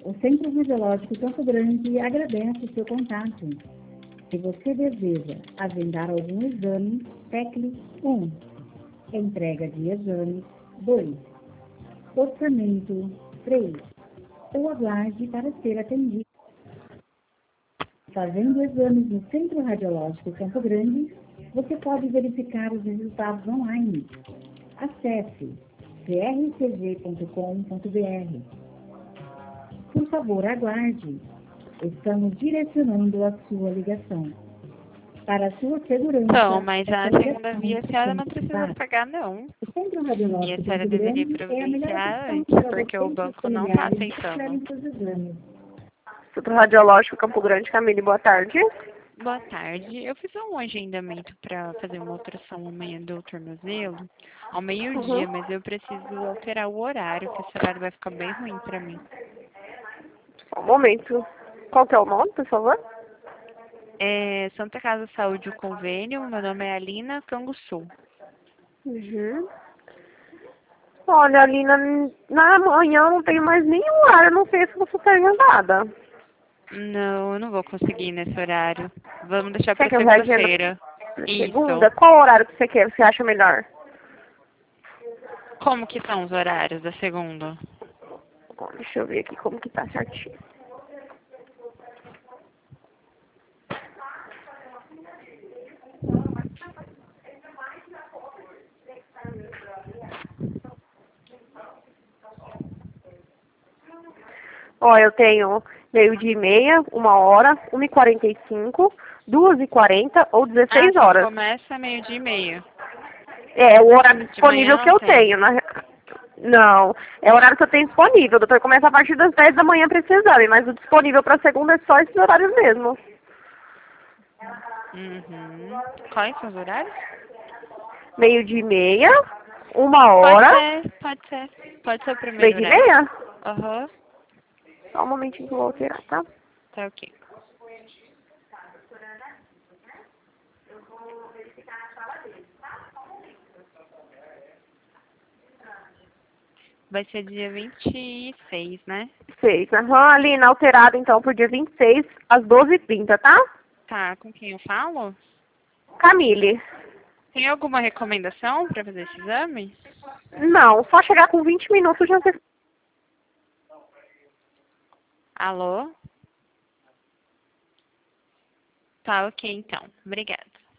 O Centro Radiológico Campo Grande agradece o seu contato. Se você deseja agendar algum exame, tecle 1. Entrega de exames 2. Orçamento 3. Ou aguarde para ser atendido. Fazendo exames no Centro Radiológico Campo Grande, você pode verificar os resultados online. Acesse crcg.com.br. Por favor, aguarde. Estamos direcionando a sua ligação. Para a sua segurança... Então, mas a essa segunda ligação via a senhora não precisa pagar, não. O Centro E Radiológico a senhora Campo deveria Grande é a melhor providenciar opção antes, para porque você o e seus banco não está familiares aceitando. realizarem seus exames. Centro Radiológico Campo Grande, Camille, boa tarde. Boa tarde. Eu fiz um agendamento para fazer uma ultrassom amanhã do tornozelo, ao meio-dia, mas eu preciso alterar o horário, que esse horário vai ficar bem ruim para mim. Só um momento. Qual que é o nome, por favor? É Santa Casa Saúde, o convênio. Meu nome é Alina Canguçu. Uhum. Olha, Alina, na manhã eu não tenho mais nenhum horário, eu não sei se você está agendada. Não, eu não vou conseguir nesse horário. Vamos deixar Quer para que eu reagenda segunda-feira. na Isso. segunda? Qual horário que você quer, você acha melhor? Como que são os horários da segunda? Bom, deixa eu ver aqui como que tá certinho. Ó, eu tenho 12h30, 1h, 1h45, 2h40 ou 16 só horas. começa meio-dia e meia. É o horário De manhã disponível que não eu tem. tenho. Não, é o horário que eu tenho disponível. O doutor começa a partir das 10 da manhã para esse exame, mas o disponível para segunda é só esses horários mesmo. Uhum. Quais são os horários? 12h30, Pode 1h, ser, pode ser. Pode ser o primeiro horário. 12h30? Aham, Só um momentinho que eu vou alterar, tá? tá ok. Vai ser dia 26, né? 6. Aham, Alina, alterado então pro dia 26, às 12h30, tá? Tá, com quem eu falo? Camille. Tem alguma recomendação para fazer esse exame? Não, só chegar com 20 minutos já você... Alô? Tá ok, então. Obrigada.